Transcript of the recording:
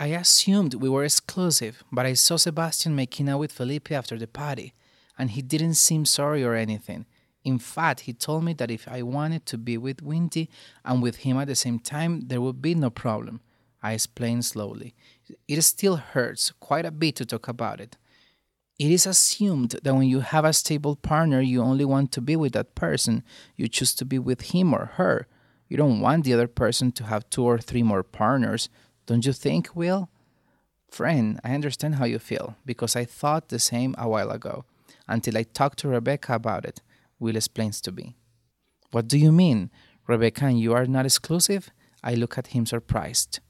I assumed we were exclusive, but I saw Sebastian making out with Felipe after the party, and he didn't seem sorry or anything. In fact, he told me that if I wanted to be with Windy and with him at the same time, there would be no problem. I explained slowly. It still hurts quite a bit to talk about it. It is assumed that when you have a stable partner, you only want to be with that person. You choose to be with him or her. You don't want the other person to have two or three more partners. Don't you think, Will? Friend, I understand how you feel, because I thought the same a while ago, until I talked to Rebecca about it, Will explains to me. What do you mean? Rebecca and you are not exclusive? I look at him surprised.